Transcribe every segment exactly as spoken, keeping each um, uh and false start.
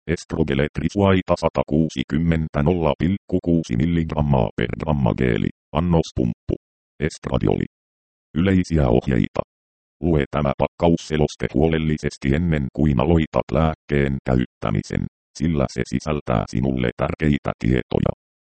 Estrogeletrisvaita sata kuusikymmentä nolla pilkku kuusi milligrammaa per gramma geeli, annospumppu. Estradioli. Yleisiä ohjeita. Lue tämä pakkausseloste huolellisesti ennen kuin aloitat lääkkeen käyttämisen, sillä se sisältää sinulle tärkeitä tietoja.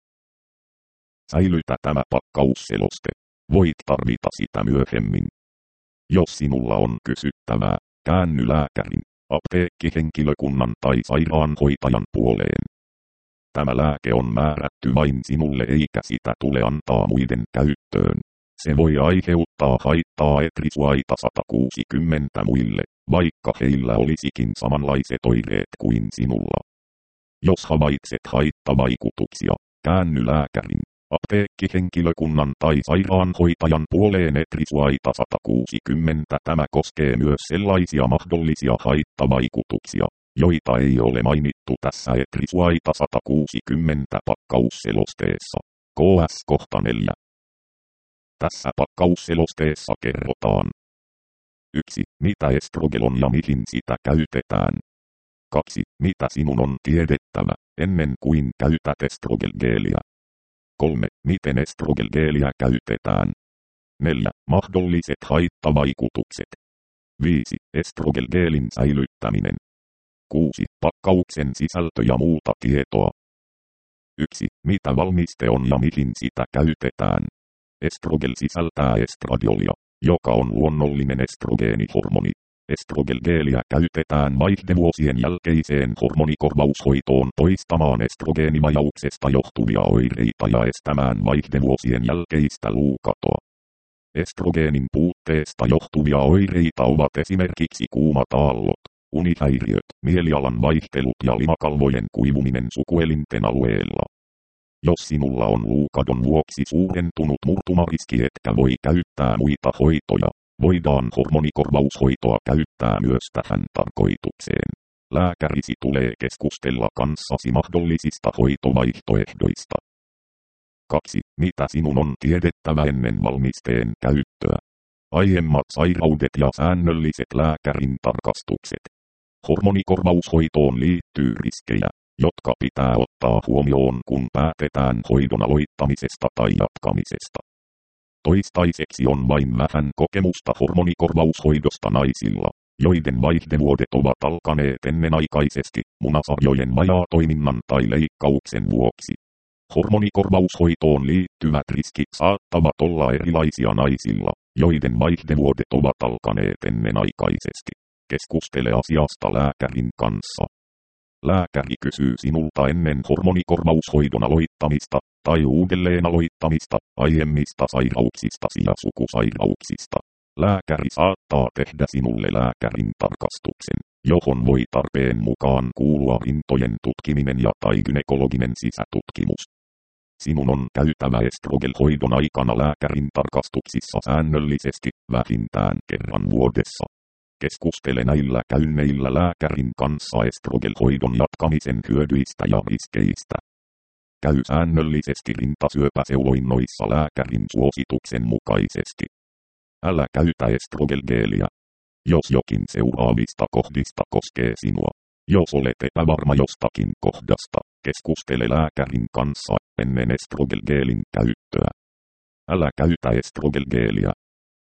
Säilytä tämä pakkausseloste. Voit tarvita sitä myöhemmin. Jos sinulla on kysyttävää, käänny lääkärin, apteekkihenkilökunnan tai sairaanhoitajan puoleen. Tämä lääke on määrätty vain sinulle eikä sitä tule antaa muiden käyttöön. Se voi aiheuttaa haittaa etrisuaita sata kuusikymmentä muille, vaikka heillä olisikin samanlaiset oireet kuin sinulla. Jos havaitset haittavaikutuksia, käänny lääkärin, apteekkihenkilökunnan tai sairaanhoitajan puoleen etrisuaita sata kuusikymmentä. Tämä koskee myös sellaisia mahdollisia haittavaikutuksia, joita ei ole mainittu tässä etrisuaita sata kuusikymmentä pakkausselosteessa. K S kohta neljä. Tässä pakkausselosteessa kerrotaan. yksi. Mitä estrogel on ja mihin sitä käytetään. kaksi. Mitä sinun on tiedettävä, ennen kuin käytät estrogelgeeliä. kolme. Miten estrogelgeeliä käytetään. neljä. Mahdolliset haittavaikutukset. viisi. Estrogelgeelin säilyttäminen. kuusi. Pakkauksen sisältö ja muuta tietoa. yksi. Mitä valmiste on ja mihin sitä käytetään. Estrogel sisältää estradiolia, joka on luonnollinen estrogeenihormoni. Estrogelgeeliä käytetään vaihdevuosien jälkeiseen hormonikorvaushoitoon poistamaan estrogeenivajauksesta johtuvia oireita ja estämään vaihdevuosien jälkeistä luukatoa. Estrogeenin puutteesta johtuvia oireita ovat esimerkiksi kuumat aallot, unihäiriöt, mielialan vaihtelut ja limakalvojen kuivuminen sukuelinten alueella. Jos sinulla on luukadon vuoksi suurentunut murtumariski etkä voi käyttää muita hoitoja, voidaan hormonikorvaushoitoa käyttää myös tähän tarkoitukseen. Lääkärisi tulee keskustella kanssasi mahdollisista hoitovaihtoehdoista. kaksi. Mitä sinun on tiedettävä ennen valmisteen käyttöä. Aiemmat sairaudet ja säännölliset lääkärin tarkastukset. Hormonikorvaushoitoon liittyy riskejä, jotka pitää ottaa huomioon kun päätetään hoidon aloittamisesta tai jatkamisesta. Toistaiseksi on vain vähän kokemusta hormonikorvaushoidosta naisilla, joiden vaihdevuodet ovat alkaneet ennenaikaisesti munasarjojen vajaatoiminnan tai leikkauksen vuoksi. Hormonikorvaushoitoon liittyvät riskit saattavat olla erilaisia naisilla, joiden vaihdevuodet ovat alkaneet ennenaikaisesti. Keskustele asiasta lääkärin kanssa. Lääkäri kysyy sinulta ennen hormonikorvaushoidon aloittamista tai uudelleen aloittamista aiemmista sairauksistasi ja sukusairauksista. Lääkäri saattaa tehdä sinulle lääkärin tarkastuksen, johon voi tarpeen mukaan kuulua rintojen tutkiminen ja tai gynekologinen sisätutkimus. Sinun on käytävä estrogelhoidon aikana lääkärin tarkastuksissa säännöllisesti, vähintään kerran vuodessa. Keskustele näillä käynneillä lääkärin kanssa estrogelhoidon jatkamisen hyödyistä ja riskeistä. Käy säännöllisesti rintasyöpäseuloinnoissa lääkärin suosituksen mukaisesti. Älä käytä estrogelgeeliä, jos jokin seuraavista kohdista koskee sinua. Jos olet epävarma jostakin kohdasta, keskustele lääkärin kanssa ennen estrogelgeelin käyttöä. Älä käytä estrogelgeeliä,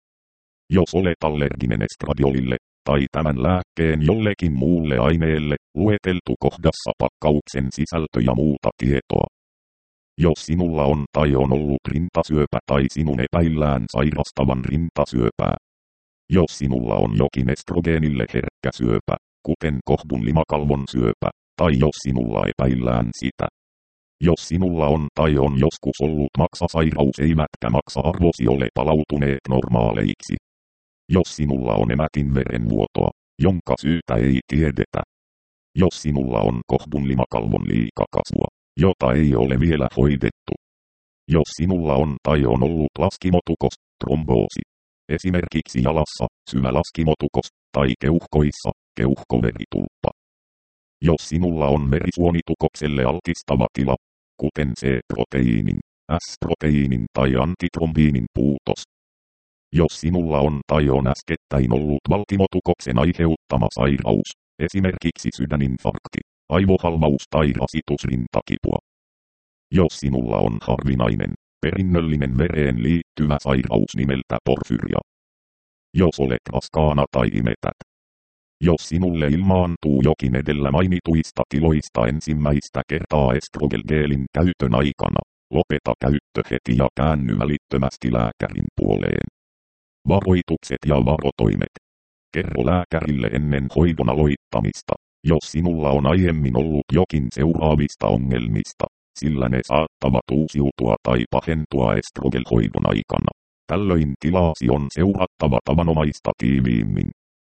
jos olet allerginen estradiolille tai tämän lääkkeen jollekin muulle aineelle, lueteltu kohdassa pakkauksen sisältö ja muuta tietoa. Jos sinulla on tai on ollut rintasyöpä tai sinun epäillään sairastavan rintasyöpää. Jos sinulla on jokin estrogeenille herkkä syöpä, kuten kohdun limakalvon syöpä, tai jos sinulla epäillään sitä. Jos sinulla on tai on joskus ollut maksasairaus eivätkä maksa-arvosi ole palautuneet normaaleiksi. Jos sinulla on emätin verenvuotoa, jonka syytä ei tiedetä. Jos sinulla on kohdun limakalvon liikakasvua, jota ei ole vielä hoidettu. Jos sinulla on tai on ollut laskimotukos, tromboosi, esimerkiksi jalassa, syvä laskimotukos, tai keuhkoissa, keuhkoveritulppa. Jos sinulla on verisuonitukokselle altistava tila, kuten C-proteiinin, S-proteiinin tai antitrombiinin puutos. Jos sinulla on tai on äskettäin ollut valtimotukoksen aiheuttama sairaus, esimerkiksi sydäninfarkti, aivohalvaus tai rasitusrintakipua. Jos sinulla on harvinainen, perinnöllinen vereen liittyvä sairaus nimeltä porfyria. Jos olet raskaana tai imetät. Jos sinulle ilmaantuu jokin edellä mainituista tiloista ensimmäistä kertaa estrogelgeelin käytön aikana, lopeta käyttö heti ja käänny välittömästi lääkärin puoleen. Varoitukset ja varotoimet. Kerro lääkärille ennen hoidon aloittamista, jos sinulla on aiemmin ollut jokin seuraavista ongelmista, sillä ne saattavat uusiutua tai pahentua estrogelhoidon aikana. Tällöin tilaasi on seurattava tavanomaista tiiviimmin.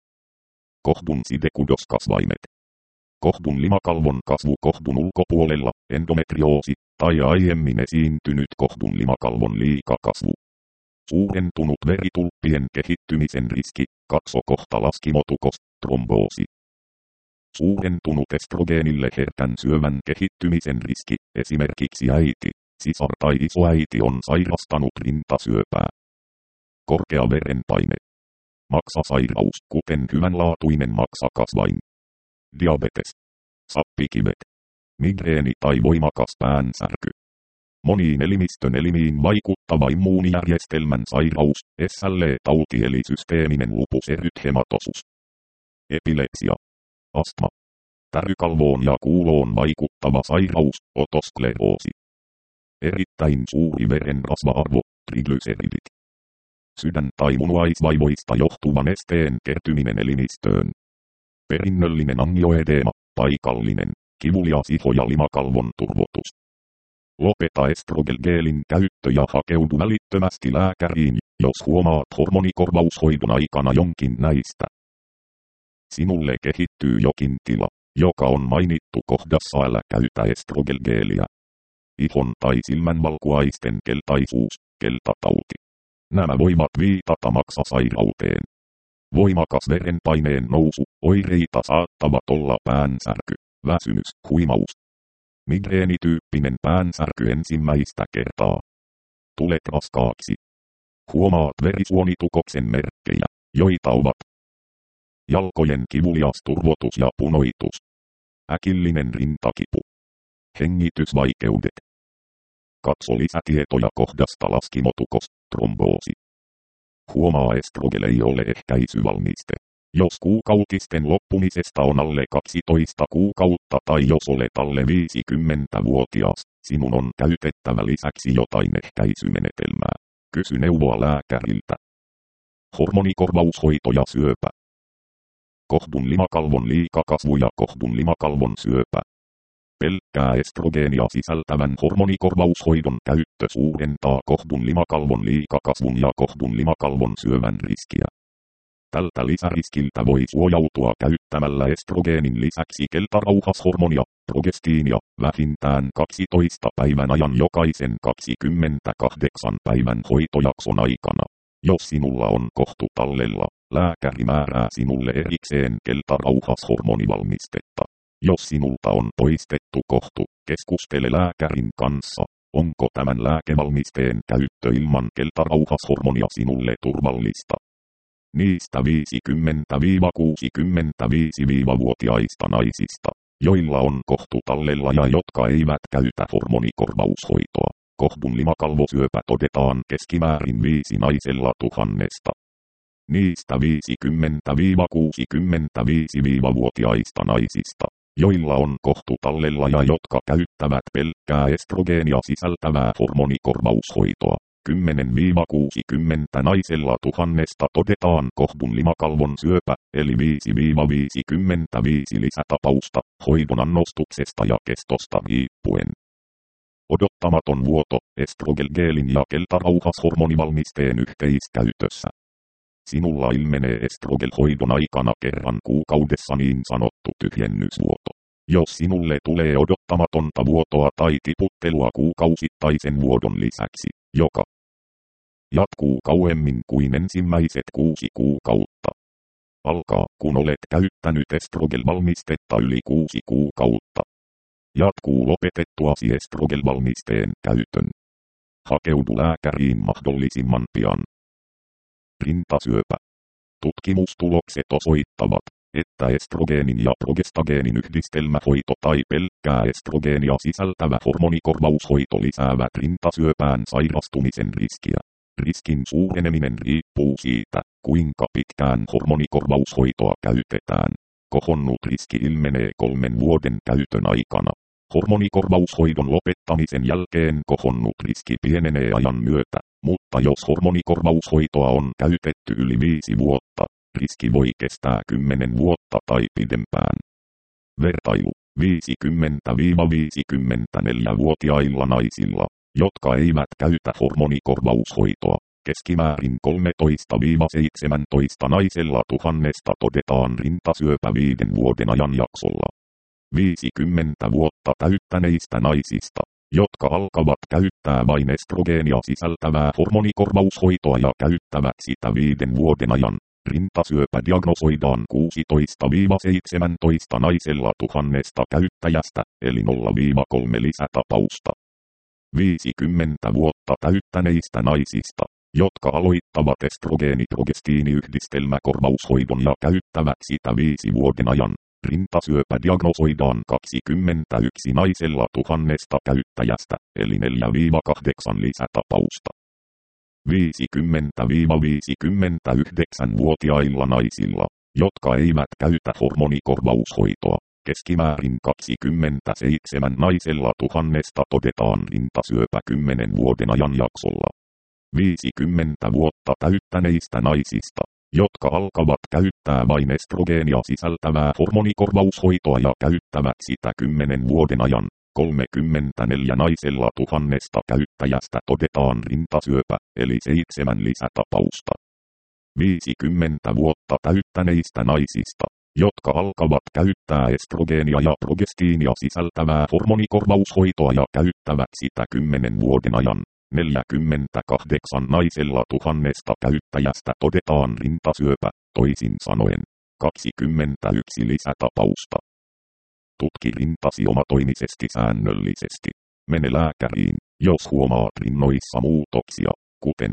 Kohdun sidekudoskasvaimet. Kohdun limakalvon kasvu kohdun ulkopuolella, endometrioosi, tai aiemmin esiintynyt kohdun limakalvon liikakasvu. Suurentunut veritulppien kehittymisen riski, kaksokohta laskimotukos, tromboosi. Suurentunut estrogeenille herkän syövän kehittymisen riski, esimerkiksi äiti, sisar tai isoäiti on sairastanut rintasyöpää. Korkea verenpaine. Maksasairaus, kuten hyvänlaatuinen maksakasvain. Diabetes. Sappikivet. Migreeni tai voimakas päänsärky. Moniin elimistön elimiin vaikuttava immuunijärjestelmän sairaus, S L E-tauti eli systeeminen lupus erythematosus. Epilepsia. Astma. Tärykalvoon ja kuuloon vaikuttava sairaus, otoskleroosi. Erittäin suuri verenrasva-arvo, triglyceridit. Sydän- tai munuaisvaivoista johtuva nesteen kertyminen elimistöön. Perinnöllinen angioedeema, paikallinen, kivulias iho- ja limakalvon turvotus. Lopeta estrogelgeelin käyttö ja hakeudu välittömästi lääkäriin, jos huomaat hormonikorvaushoidon aikana jonkin näistä. Sinulle kehittyy jokin tila, joka on mainittu kohdassa älä käytä estrogelgeeliä. Ihon tai silmänvalkuaisten keltaisuus, keltatauti. Nämä voivat viitata maksasairauteen. Voimakas verenpaineen nousu, oireita saattavat olla päänsärky, väsymys, huimaus. Migreenityyppinen päänsärky ensimmäistä kertaa. Tulet raskaaksi. Huomaat verisuonitukoksen merkkejä, joita ovat jalkojen kivulias turvotus ja punoitus. Äkillinen rintakipu. Hengitysvaikeudet. Katso lisätietoja kohdasta laskimotukos, tromboosi. Huomaa estrogel ei ole ehkäisyvalmiste. Jos kuukautisten loppumisesta on alle kaksitoista kuukautta tai jos olet alle viisikymmentävuotias, sinun on käytettävä lisäksi jotain ehkäisymenetelmää. Kysy neuvoa lääkäriltä. Hormonikorvaushoito ja syöpä. Kohdun limakalvon liikakasvu ja kohdun limakalvon syöpä. Pelkkää estrogeenia sisältävän hormonikorvaushoidon käyttö suurentaa kohdun limakalvon liikakasvun ja kohdun limakalvon syövän riskiä. Tältä lisäriskiltä voi suojautua käyttämällä estrogeenin lisäksi keltarauhashormonia, progestiinia, vähintään kaksitoista päivän ajan jokaisen kaksikymmentäkahdeksan päivän hoitojakson aikana. Jos sinulla on kohtu tallella, lääkäri määrää sinulle erikseen keltarauhashormonivalmistetta. Jos sinulta on poistettu kohtu, keskustele lääkärin kanssa, onko tämän lääkevalmisteen käyttö ilman keltarauhashormonia sinulle turvallista. Niistä viisikymmentä–kuusikymmentäviisi-vuotiaista naisista, joilla on kohtu tallella ja jotka eivät käytä hormonikorvaushoitoa, kohdun limakalvosyöpä todetaan keskimäärin viisi naisella tuhannesta. Niistä viisikymmentä–kuusikymmentäviisi-vuotiaista naisista, joilla on kohtu tallella ja jotka käyttävät pelkkää estrogeenia sisältävää hormonikorvaushoitoa, kymmenen–kuusikymmentä naisella tuhannesta todetaan kohdun limakalvon syöpä, eli viisi–viisikymmentäviisi lisätapausta, hoidon annostuksesta ja kestosta riippuen. Odottamaton vuoto, estrogelgeelin ja keltarauhashormonivalmisteen yhteiskäytössä. Sinulla ilmenee estrogelhoidon aikana kerran kuukaudessa niin sanottu tyhjennysvuoto. Jos sinulle tulee odottamatonta vuotoa tai tiputtelua kuukausittaisen vuodon lisäksi, joka jatkuu kauemmin kuin ensimmäiset kuusi kuukautta. Alkaa, kun olet käyttänyt estrogelvalmistetta yli kuusi kuukautta. Jatkuu lopetettuasi estrogelvalmisteen käytön. Hakeudu lääkäriin mahdollisimman pian. Rintasyöpä. Tutkimustulokset osoittavat, että estrogeenin ja progestageenin yhdistelmähoito tai pelkkää estrogeenia sisältävä hormonikorvaushoito lisäävät rintasyöpään sairastumisen riskiä. Riskin suureneminen riippuu siitä, kuinka pitkään hormonikorvaushoitoa käytetään. Kohonnut riski ilmenee kolmen vuoden käytön aikana. Hormonikorvaushoidon lopettamisen jälkeen kohonnut riski pienenee ajan myötä, mutta jos hormonikorvaushoitoa on käytetty yli viisi vuotta, riski voi kestää kymmenen vuotta tai pidempään. Vertailu: viisikymmentä–viisikymmentäneljä-vuotiailla naisilla, jotka eivät käytä hormonikorvaushoitoa, keskimäärin kolmetoista–seitsemäntoista naisella tuhannesta todetaan rintasyöpä viiden vuoden ajanjaksolla. viisikymmentä vuotta täyttäneistä naisista, jotka alkavat käyttää vain estrogeenia sisältävää hormonikorvaushoitoa ja käyttävät sitä viiden vuoden ajan, rintasyöpä diagnosoidaan kuusitoista–seitsemäntoista naisella tuhannesta käyttäjästä, eli nolla kolme lisätapausta. viisikymmentä vuotta täyttäneistä naisista, jotka aloittavat estrogeeni-progestiiniyhdistelmäkorvaushoidon ja käyttävät sitä viisi vuoden ajan, rintasyöpä diagnosoidaan kaksikymmentäyksi naisella tuhannesta käyttäjästä, eli neljä kahdeksan lisätapausta. viisikymmentä–viisikymmentäyhdeksän-vuotiailla naisilla, jotka eivät käytä hormonikorvaushoitoa, keskimäärin kaksikymmentäseitsemän naisella tuhannesta todetaan rintasyöpä kymmenen vuoden ajanjaksolla. viisikymmentä vuotta täyttäneistä naisista, jotka alkavat käyttää vain estrogeenia sisältävää hormonikorvaushoitoa ja käyttävät sitä kymmenen vuoden ajan, kolmekymmentäneljä naisella tuhannesta käyttäjästä todetaan rintasyöpä, eli seitsemän lisätapausta. viisikymmentä vuotta täyttäneistä naisista, jotka alkavat käyttää estrogeenia ja progestiinia sisältävää hormonikorvaushoitoa ja käyttävät sitä kymmenen vuoden ajan, neljäkymmentäkahdeksan naisella tuhannesta käyttäjästä todetaan rintasyöpä, toisin sanoen, kaksikymmentäyksi lisätapausta. Tutki rintasi omatoimisesti säännöllisesti. Mene lääkäriin, jos huomaat rinnoissa muutoksia, kuten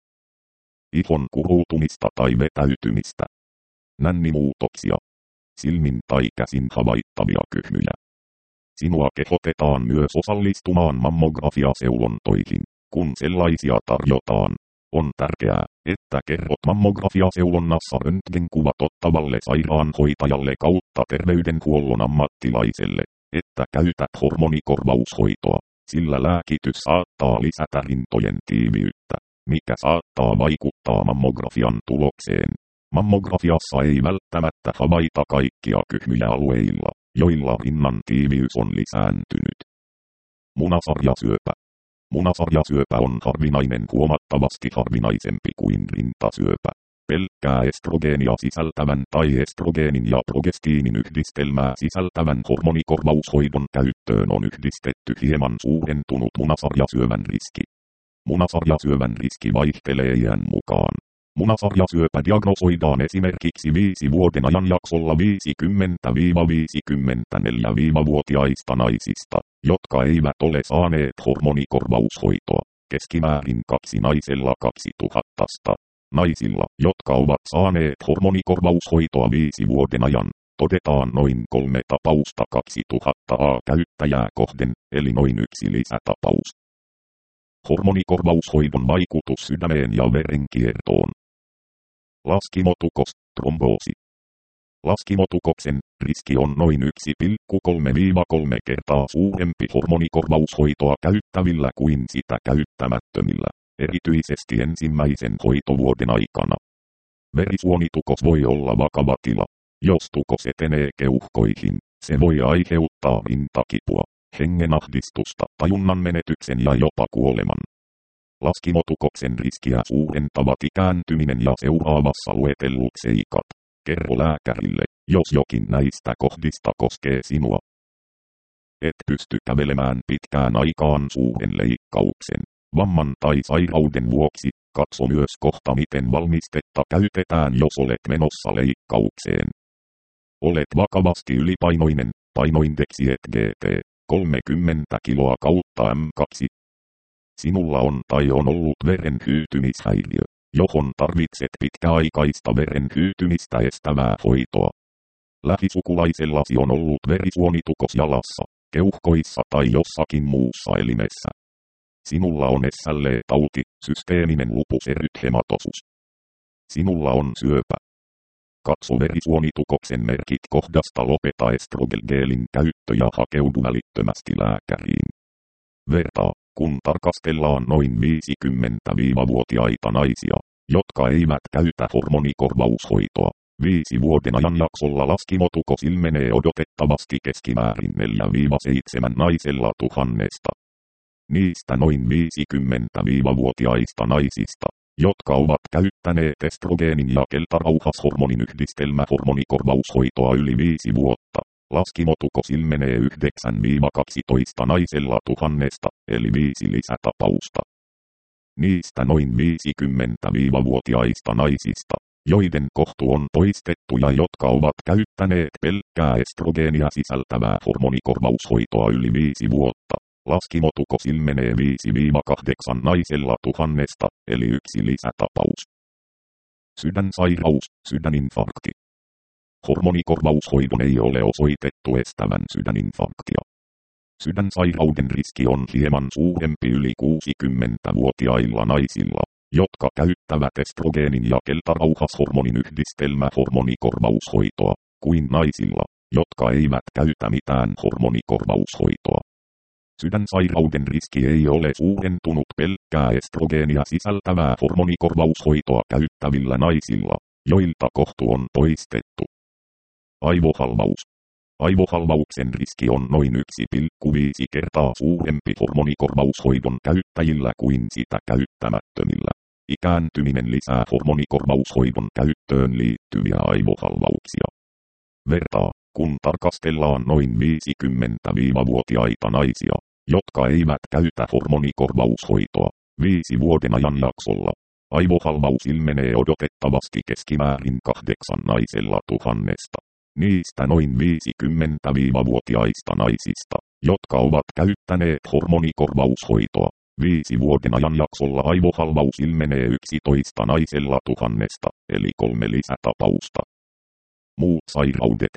ihon kuruutumista tai vetäytymistä, nännimuutoksia, silmin tai käsin havaittavia kyhmyjä. Sinua kehotetaan myös osallistumaan mammografiaseulontoihin, kun sellaisia tarjotaan. On tärkeää, että kerrot mammografiaseulonnassa röntgenkuvat ottavalle sairaanhoitajalle kautta terveydenhuollon ammattilaiselle, että käytät hormonikorvaushoitoa, sillä lääkitys saattaa lisätä rintojen tiiviyttä, mikä saattaa vaikuttaa mammografian tulokseen. Mammografiassa ei välttämättä havaita kaikkia kyhmyjä alueilla, joilla rinnan tiiviys on lisääntynyt. Munasarjasyöpä. Munasarjasyöpä on harvinainen, huomattavasti harvinaisempi kuin rintasyöpä. Pelkkää estrogeenia sisältävän tai estrogeenin ja progestiinin yhdistelmää sisältävän hormonikorvaushoidon käyttöön on yhdistetty hieman suurentunut munasarjasyövän riski. Munasarjasyövän riski vaihtelee iän mukaan. Munasarjasyöpä diagnosoidaan esimerkiksi viisi vuoden ajanjaksolla viisikymmentä–viisikymmentäneljä-vuotiaista naisista, jotka eivät ole saaneet hormonikorvaushoitoa, keskimäärin kaksi naisella kaksituhatta. Naisilla, jotka ovat saaneet hormonikorvaushoitoa viisi vuoden ajan, todetaan noin kolme tapausta kaksituhatta käyttäjää kohden, eli noin yksi lisätapaus. Hormonikorvaushoidon vaikutus sydämeen ja verenkiertoon. Laskimotukos, tromboosi. Laskimotukoksen riski on noin yksi pilkku kolme–kolme kertaa suurempi hormonikorvaushoitoa käyttävillä kuin sitä käyttämättömillä, erityisesti ensimmäisen hoitovuoden aikana. Verisuonitukos voi olla vakava tila. Jos tukos etenee keuhkoihin, se voi aiheuttaa rintakipua, hengenahdistusta, tajunnan menetyksen ja jopa kuoleman. Laskimotukoksen riskiä suurentavat ikääntyminen ja seuraavassa luetellut seikat. Kerro lääkärille, jos jokin näistä kohdista koskee sinua. Et pysty kävelemään pitkään aikaan suuren leikkauksen, vamman tai sairauden vuoksi. Katso myös kohta, miten valmistetta käytetään, jos olet menossa leikkaukseen. Olet vakavasti ylipainoinen, painoindeksi et G T, kolmekymmentä kiloa kautta M kaksi. Sinulla on tai on ollut verenhyytymishäiriö, johon tarvitset pitkäaikaista verenhyytymistä estävää hoitoa. Lähisukulaisellasi on ollut verisuonitukos jalassa, keuhkoissa tai jossakin muussa elimessä. Sinulla on S L E-tauti, systeeminen lupus erythematosus. Sinulla on syöpä. Katso verisuonitukoksen merkit kohdasta lopeta estrogelgeelin käyttö ja hakeudu välittömästi lääkäriin. Vertaa, kun tarkastellaan noin viisikymmentä-vuotiaita naisia, jotka eivät käytä hormonikorvaushoitoa. Viisi vuoden ajanjaksolla laskimotukos ilmenee odotettavasti keskimäärin neljä seitsemän naisella tuhannesta. Niistä noin viisikymmentä-vuotiaista naisista, jotka ovat käyttäneet estrogeenin ja keltarauhashormonin yhdistelmähormonikorvaushoitoa yli viisi vuotta, laskimotukos ilmenee yhdeksän kaksitoista naisella tuhannesta, eli viisi lisätapausta. Niistä noin viisikymmentä-vuotiaista naisista, joiden kohtu on poistettu ja jotka ovat käyttäneet pelkkää estrogeenia sisältävää hormonikorvaushoitoa yli viisi vuotta, laskimotukos ilmenee viisi kahdeksan naisella tuhannesta, eli yksi lisätapaus. Sydänsairaus, sydäninfarkti. Hormonikorvaushoidon ei ole osoitettu estävän sydäninfarktia. Sydänsairauden riski on hieman suurempi yli kuusikymmentävuotiailla naisilla, jotka käyttävät estrogeenin ja keltarauhashormonin yhdistelmähormonikorvaushoitoa, kuin naisilla, jotka eivät käytä mitään hormonikorvaushoitoa. Sydänsairauden riski ei ole suurentunut pelkkää estrogeenia sisältävää hormonikorvaushoitoa käyttävillä naisilla, joilta kohtu on poistettu. Aivohalvaus. Aivohalvauksen riski on noin yksi pilkku viisi kertaa suurempi hormonikorvaushoidon käyttäjillä kuin sitä käyttämättömillä. Ikääntyminen lisää hormonikorvaushoidon käyttöön liittyviä aivohalvauksia. Vertaa, kun tarkastellaan noin viisikymmentä-vuotiaita naisia, jotka eivät käytä hormonikorvaushoitoa, viisi vuoden ajanjaksolla. Aivohalvaus ilmenee odotettavasti keskimäärin kahdeksan naisella tuhannesta. Niistä noin viisikymmentä-vuotiaista naisista, jotka ovat käyttäneet hormonikorvaushoitoa, viisi vuoden ajanjaksolla aivohalvaus ilmenee yksitoista naisella tuhannesta, eli kolme lisätapausta. Muut sairaudet.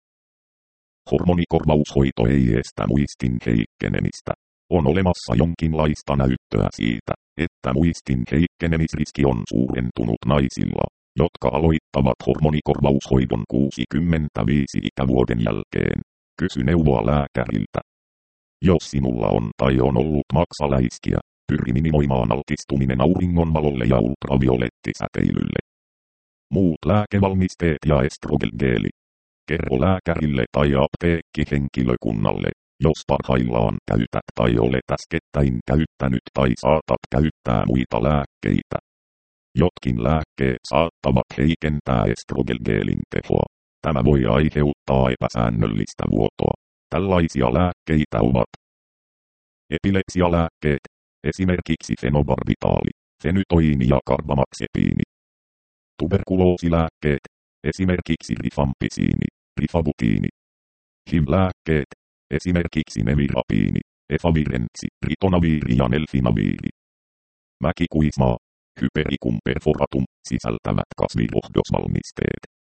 Hormonikorvaushoito ei estä muistin heikkenemistä. On olemassa jonkinlaista näyttöä siitä, että muistin heikkenemisriski on suurentunut naisilla, jotka aloittavat hormonikorvaushoidon kuusikymmentäviisi ikävuoden jälkeen. Kysy neuvoa lääkäriltä. Jos sinulla on tai on ollut maksaläiskiä, pyri minimoimaan altistuminen auringonvalolle ja ultraviolettisäteilylle. Muut lääkevalmisteet ja estrogelgeeli. Kerro lääkärille tai apteekkihenkilökunnalle, jos parhaillaan käytät tai olet äskettäin käyttänyt tai saatat käyttää muita lääkkeitä. Jotkin lääkkeet saattavat heikentää estrogelgeelin tehoa. Tämä voi aiheuttaa epäsäännöllistä vuotoa. Tällaisia lääkkeitä ovat epilepsialääkkeet, esimerkiksi fenobarbitaali, fenytoiini ja karbamaxepiini. Tuberkuloosilääkkeet, esimerkiksi rifampisiini, rifabutiini. H I V-lääkkeet, esimerkiksi nevirapiini, efavirensi, ritonaviiri ja nelfinaviiri. Mäkikuismaa, hypericum perforatum sisältävät kasvirohdosvalmisteet.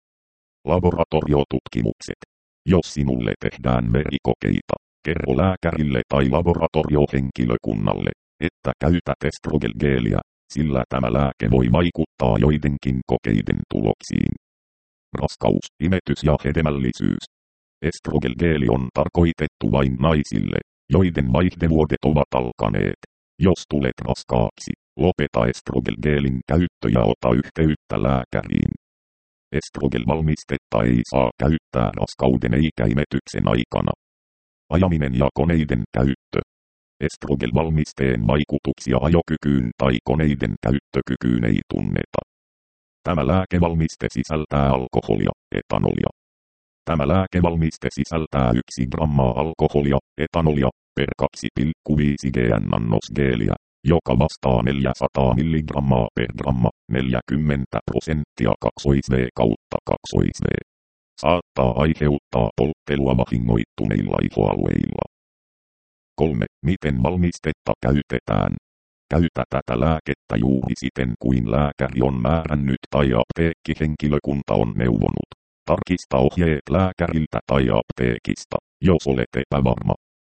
Laboratoriotutkimukset. Jos sinulle tehdään verikokeita, kerro lääkärille tai laboratoriohenkilökunnalle, että käytät estrogelgeeliä, sillä tämä lääke voi vaikuttaa joidenkin kokeiden tuloksiin. Raskaus, imetys ja hedelmällisyys. Estrogelgeeli on tarkoitettu vain naisille, joiden vaihdevuodet ovat alkaneet. Jos tulet raskaaksi, lopeta estrogelgeelin käyttö ja ota yhteyttä lääkäriin. Estrogel-valmistetta ei saa käyttää raskauden eikä imetyksen aikana. Ajaminen ja koneiden käyttö. Estrogel-valmisteen vaikutuksia ajokykyyn tai koneiden käyttökykyyn ei tunneta. Tämä lääkevalmiste sisältää alkoholia, etanolia. Tämä lääkevalmiste sisältää yksi grammaa alkoholia, etanolia, per kaksi pilkku viisi gn-annosgeeliä, joka vastaa neljäsataa milligrammaa per gramma, neljäkymmentä prosenttia kaksois-V kautta kaksois-V. Saattaa aiheuttaa polttelua vahingoittuneilla ihoalueilla. kolme. Miten valmistetta käytetään? Käytä tätä lääkettä juuri siten kuin lääkäri on määrännyt tai apteekkihenkilökunta on neuvonut. Tarkista ohjeet lääkäriltä tai apteekista, jos olet epävarma.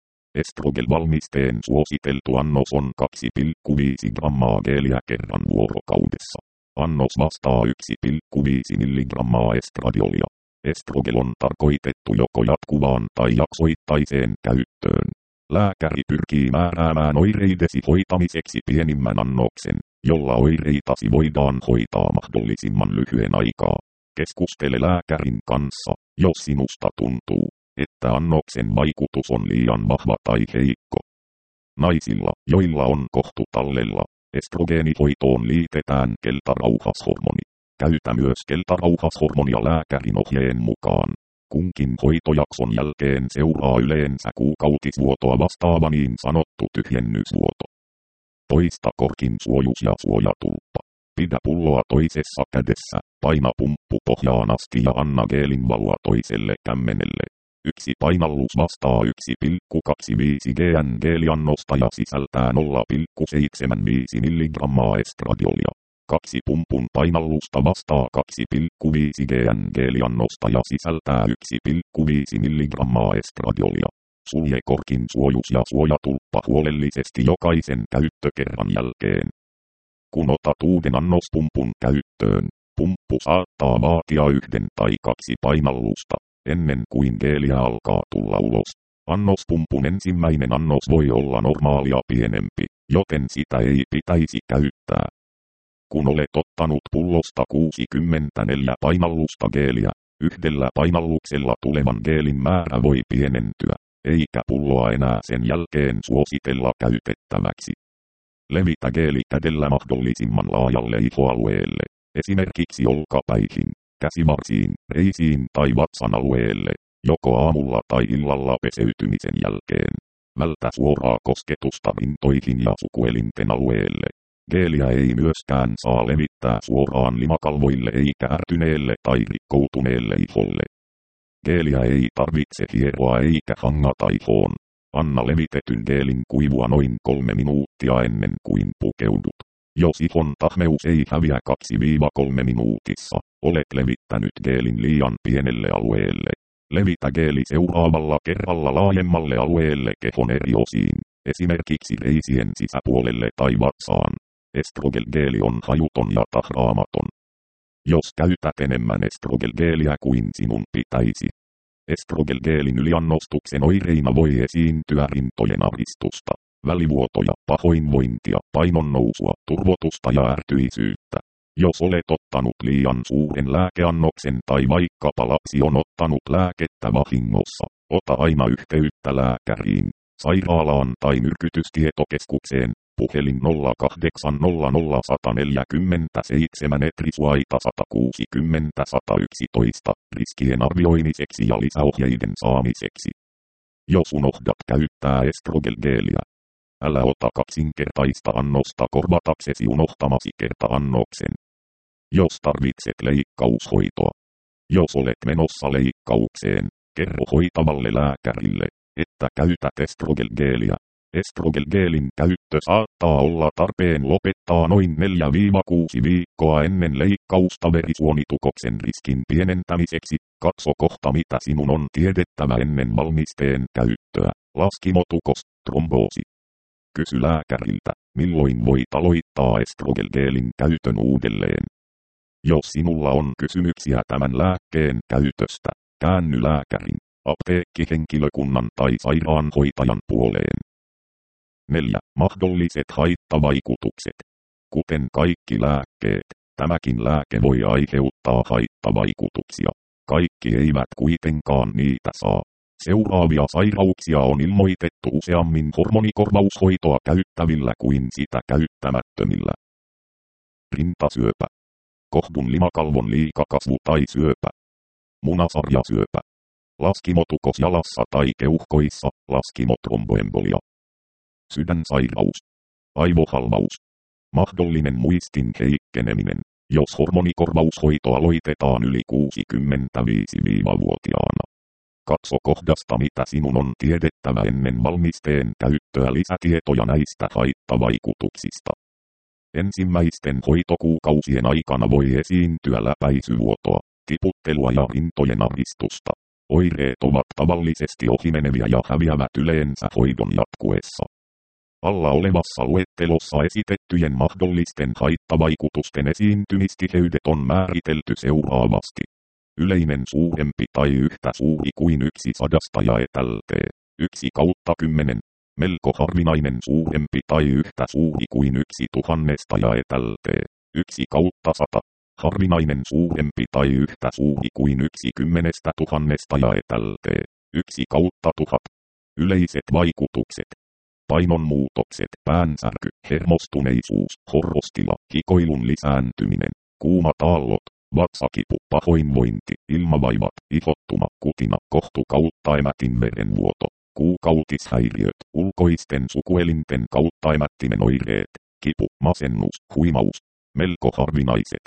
Estrogel-valmisteen suositeltu annos on kaksi pilkku viisi grammaa geeliä kerran vuorokaudessa. Annos vastaa yksi pilkku viisi milligrammaa estradiolia. Estrogel on tarkoitettu joko jatkuvaan tai jaksoittaiseen käyttöön. Lääkäri pyrkii määräämään oireidesi hoitamiseksi pienimmän annoksen, jolla oireitasi voidaan hoitaa mahdollisimman lyhyen aikaa. Keskustele lääkärin kanssa, jos sinusta tuntuu, että annoksen vaikutus on liian vahva tai heikko. Naisilla, joilla on kohtu tallella, estrogeenihoitoon liitetään keltarauhashormoni. Käytä myös keltarauhashormonia lääkärin ohjeen mukaan. Kunkin hoitojakson jälkeen seuraa yleensä kuukautisvuotoa vastaava niin sanottu tyhjennysvuoto. Toista korkin suojus ja suojatulppa. Pidä pulloa toisessa kädessä, paina pumppu pohjaan asti ja anna geelin valua toiselle kämmenelle. Yksi painallus vastaa yksi pilkku kaksikymmentäviisi grammaa geeliannosta ja sisältää nolla pilkku seitsemänkymmentäviisi milligrammaa estradiolia. Kaksi pumpun painallusta vastaa kaksi pilkku viisi grammaa geeliannosta ja sisältää yksi pilkku viisi milligrammaa estradiolia. Sulje korkin suojus ja suojatulppa huolellisesti jokaisen käyttökerran jälkeen. Kun otat uuden annospumpun käyttöön, pumppu saattaa vaatia yhden tai kaksi painallusta, ennen kuin geeliä alkaa tulla ulos. Annospumpun ensimmäinen annos voi olla normaalia pienempi, joten sitä ei pitäisi käyttää. Kun olet ottanut pullosta kuusikymmentäneljä painallusta geeliä, yhdellä painalluksella tulevan geelin määrä voi pienentyä, eikä pulloa enää sen jälkeen suositella käytettäväksi. Levitä geeli kädellä mahdollisimman laajalle ihoalueelle, esimerkiksi olkapäihin, käsivarsiin, reisiin tai vatsan alueelle, joko aamulla tai illalla peseytymisen jälkeen. Vältä suoraa kosketusta rintoihin ja sukuelinten alueelle. Geeliä ei myöskään saa levittää suoraan limakalvoille eikä ärtyneelle tai rikkoutuneelle iholle. Geeliä ei tarvitse hieroa eikä hangata ihoon. Anna levitetyn geelin kuivua noin kolme minuuttia ennen kuin pukeudut. Jos ihon tahmeus ei häviä kaksi kolme minuutissa, olet levittänyt geelin liian pienelle alueelle. Levitä geeli seuraavalla kerralla laajemmalle alueelle kehon eri osiin, esimerkiksi reisien sisäpuolelle tai vatsaan. Estrogel-geeli on hajuton ja tahraamaton. Jos käytät enemmän estrogel-geeliä kuin sinun pitäisi, estrogel-geelin yliannostuksen oireina voi esiintyä rintojen aristusta, välivuotoja, pahoinvointia, painonnousua, turvotusta ja ärtyisyyttä. Jos olet ottanut liian suuren lääkeannoksen tai vaikkapa lapsi on ottanut lääkettä vahingossa, ota aina yhteyttä lääkäriin, sairaalaan tai myrkytystietokeskukseen, puhelin nolla kahdeksan nolla nolla yksi neljä seitsemän etrisuaita sata kuusikymmentä sata yksitoista, riskien arvioimiseksi ja lisäohjeiden saamiseksi. Jos unohdat käyttää estrogel-geeliä, älä ota kaksinkertaista annosta korvataksesi unohtamasi kerta-annoksen. Jos tarvitset leikkaushoitoa. Jos olet menossa leikkaukseen, kerro hoitavalle lääkärille, että käytät estrogel-geeliä. Estrogel-geelin käyttö saattaa olla tarpeen lopettaa noin neljä kuusi viikkoa ennen leikkausta verisuonitukoksen riskin pienentämiseksi. Katso kohta mitä sinun on tiedettävä ennen valmisteen käyttöä. Laskimotukos, tromboosi. Kysy lääkäriltä, milloin voit aloittaa estrogel-geelin käytön uudelleen. Jos sinulla on kysymyksiä tämän lääkkeen käytöstä, käänny lääkärin, apteekkihenkilökunnan tai sairaanhoitajan puoleen. neljä. Mahdolliset haittavaikutukset. Kuten kaikki lääkkeet, tämäkin lääke voi aiheuttaa haittavaikutuksia. Kaikki eivät kuitenkaan niitä saa. Seuraavia sairauksia on ilmoitettu useammin hormonikorvaushoitoa käyttävillä kuin sitä käyttämättömillä. Rintasyöpä. Kohdun limakalvon liikakasvu tai syöpä. Munasarjasyöpä. Laskimotukos jalassa tai keuhkoissa, laskimotromboembolia. Sydänsairaus. Aivohalvaus. Mahdollinen muistin heikkeneminen, jos hormonikorvaushoito aloitetaan yli kuusikymmentäviisi-vuotiaana. Katso kohdasta mitä sinun on tiedettävä ennen valmisteen käyttöä lisätietoja näistä haittavaikutuksista. Ensimmäisten hoitokuukausien aikana voi esiintyä läpäisyvuotoa, tiputtelua ja rintojen ahdistusta. Oireet ovat tavallisesti ohimeneviä ja häviävät yleensä hoidon jatkuessa. Alla olevassa luettelossa esitettyjen mahdollisten haittavaikutusten esiintymistiheydet on määritelty seuraavasti. Yleinen suurempi tai yhtä suuri kuin yksi sadasta jaeteltee. Yksi kautta kymmenen. Melko harvinainen suurempi tai yhtä suuri kuin yksi tuhannesta jaeteltee. Yksi kautta sata. Harvinainen suurempi tai yhtä suuri kuin yksi kymmenestä tuhannesta jaeteltee. Yksi kautta tuhat. Yleiset vaikutukset. Painonmuutokset, päänsärky, hermostuneisuus, horrostila, hikoilun lisääntyminen, kuumat aallot, vatsakipu, pahoinvointi, ilmavaivat, ihottuma, kutina, kohtu kautta emätin verenvuoto, kuukautishäiriöt, ulkoisten sukuelinten kautta emättimen oireet, kipu, masennus, huimaus, melko harvinaiset.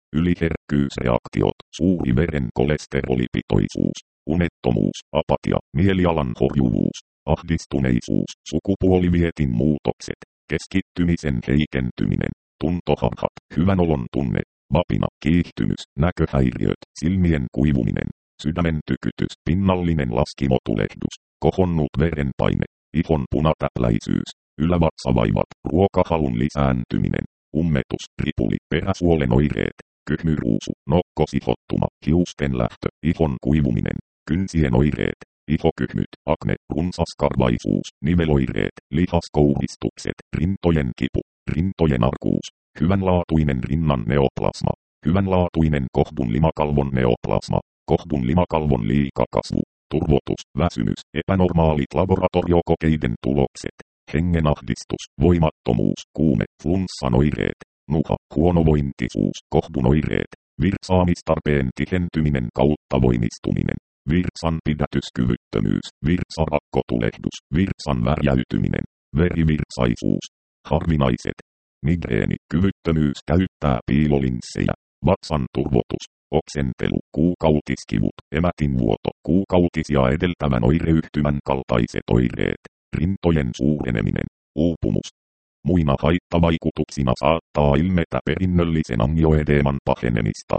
Yliherkkyysreaktiot, suuri veren kolesterolipitoisuus, unettomuus, apatia, mielialan horjuvuus, ahdistuneisuus, sukupuolivietin muutokset, keskittymisen heikentyminen, tuntoharhat, hyvän olon tunne, vapina, kiihtymys, näköhäiriöt, silmien kuivuminen, sydämen tykytys, pinnallinen laskimotulehdus, kohonnut verenpaine, ihon punatäpläisyys, ylävatsavaivat, ruokahalun lisääntyminen, ummetus, ripuli, peräsuolen oireet, kyhmyruusu, nokkosihottuma, hiusten lähtö, ihon kuivuminen, kynsien oireet, ihokyhmyt, akne, runsaskarvaisuus, niveloireet, lihaskouhistukset, rintojen kipu, rintojen arkuus, hyvänlaatuinen rinnan neoplasma, hyvänlaatuinen kohdun limakalvon neoplasma, kohdun limakalvon liikakasvu, turvotus, väsymys, epänormaalit laboratoriokokeiden tulokset, hengenahdistus, voimattomuus, kuume, flunssan oireet, nuha, huonovointisuus, kohdun oireet, virtsaamistarpeen tihentyminen kautta voimistuminen, virtsan pidätyskyvyttömyys, virtsarakkotulehdus, virtsan värjäytyminen, verivirtsaisuus, harvinaiset, migreeni, kyvyttömyys käyttää piilolinssejä, vatsan turvotus, oksentelu, kuukautiskivut, emätinvuoto, kuukautisia edeltävän oireyhtymän kaltaiset oireet, rintojen suureneminen, uupumus. Muina haittavaikutuksina saattaa ilmetä perinnöllisen angioedeeman pahenemista,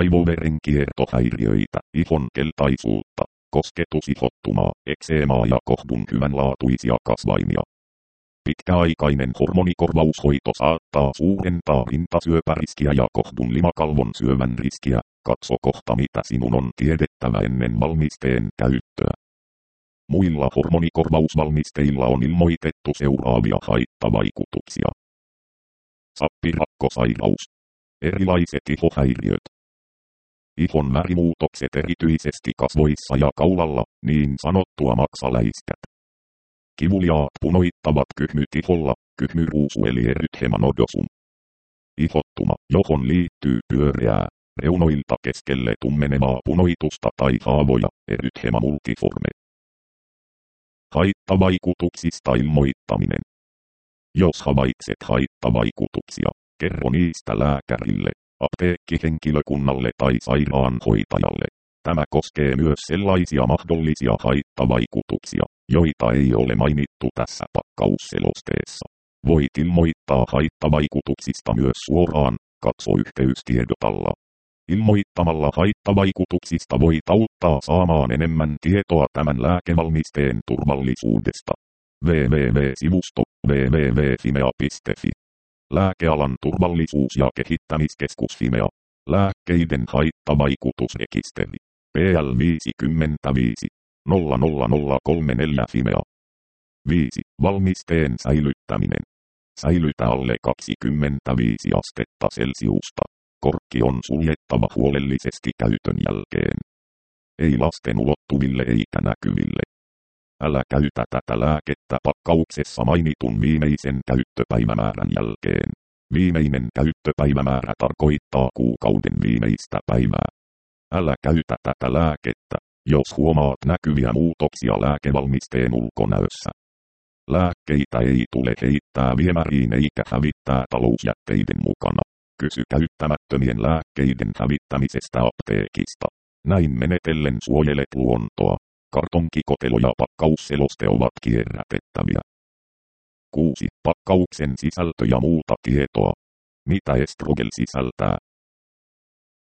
aivoverenkiertohäiriöitä, ihon keltaisuutta, kosketusihottumaa, ekseemaa ja kohdun hyvänlaatuisia kasvaimia. Pitkäaikainen hormonikorvaushoito saattaa suurentaa rintasyöpäriskiä ja kohdun limakalvon syövän riskiä. Katso kohta mitä sinun on tiedettävä ennen valmisteen käyttöä. Muilla hormonikorvausvalmisteilla on ilmoitettu seuraavia haittavaikutuksia. Sappirakkosairaus. Erilaiset ihohäiriöt. Ihon värimuutokset erityisesti kasvoissa ja kaulalla, niin sanottua maksaläiskät. Kivuliaat punoittavat kyhmyt iholla, kyhmyruusu eli erythema nodosum. Ihottuma, johon liittyy pyöreää, reunoilta keskelle tummenevaa punoitusta tai haavoja, erythema multiforme. Haittavaikutuksista ilmoittaminen. Jos havaitset haittavaikutuksia, kerro niistä lääkärille, apteekkihenkilökunnalle tai sairaanhoitajalle. Tämä koskee myös sellaisia mahdollisia haittavaikutuksia, joita ei ole mainittu tässä pakkausselosteessa. Voit ilmoittaa haittavaikutuksista myös suoraan, katso yhteystiedot alla. Ilmoittamalla haittavaikutuksista voit auttaa saamaan enemmän tietoa tämän lääkevalmisteen turvallisuudesta. double-u double-u double-u piste sivusto double-u double-u double-u piste fimea piste fi. Lääkealan turvallisuus- ja kehittämiskeskus Fimea. Lääkkeiden haittavaikutusrekisteri. P L viisikymmentäviisi nolla nolla nolla kolmekymmentäneljä Fimea. viisi. Valmisteen säilyttäminen. Säilytä alle kaksikymmentäviisi astetta Celsiusta. Korkki on suljettava huolellisesti käytön jälkeen. Ei lasten ulottuville eikä näkyville. Älä käytä tätä lääkettä pakkauksessa mainitun viimeisen käyttöpäivämäärän jälkeen. Viimeinen käyttöpäivämäärä tarkoittaa kuukauden viimeistä päivää. Älä käytä tätä lääkettä, jos huomaat näkyviä muutoksia lääkevalmisteen ulkonäössä. Lääkkeitä ei tule heittää viemäriin eikä hävittää talousjätteiden mukana. Kysy käyttämättömien lääkkeiden hävittämisestä apteekista. Näin menetellen suojelet luontoa. Kartonkikotelo ja pakkausseloste ovat kierrätettäviä. kuusi. Pakkauksen sisältö ja muuta tietoa. Mitä Estrogel sisältää?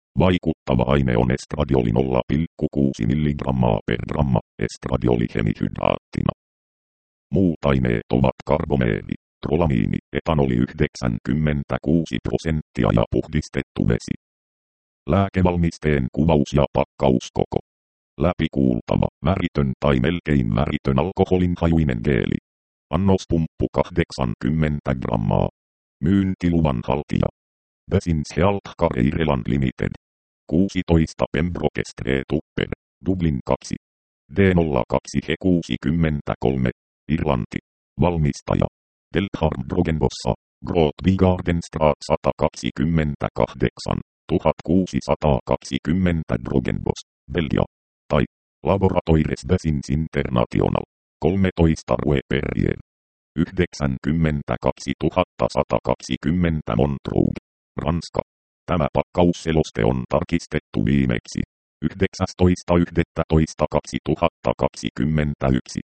Vaikuttava aine on estradioli nolla pilkku kuusi milligrammaa per gramma estradioli hemihydraattina. Muut aineet ovat karbomeeli, trolamiini, etanoli yhdeksänkymmentäkuusi prosenttia ja puhdistettu vesi. Lääkevalmisteen kuvaus ja pakkauskoko. Läpikuultava, väritön tai melkein väritön alkoholinhajuinen geeli. Annospumppu kahdeksankymmentä grammaa. Myyntiluvan haltija. Besins Healthcare Ireland Limited. kuusitoista Pembroke Street Upper, Dublin kaksi. D nolla kaksi H kuusikymmentäkolme, Irlanti. Valmistaja. Deltharm Drogenbossa, Grootby Gardenstraat sata kaksikymmentäkahdeksan, tuhatkuusisataakaksikymmentä Drogenbos, Belgia. Tai Laboratoires Besins International, kolmetoista Rue Perrier. yhdeksänkymmentäkaksituhattasata kaksikymmentä Montreux, Ranska. Tämä pakkausseloste on tarkistettu viimeksi yhdeksästoista yhdestoista kaksituhattakaksikymmentäyksi.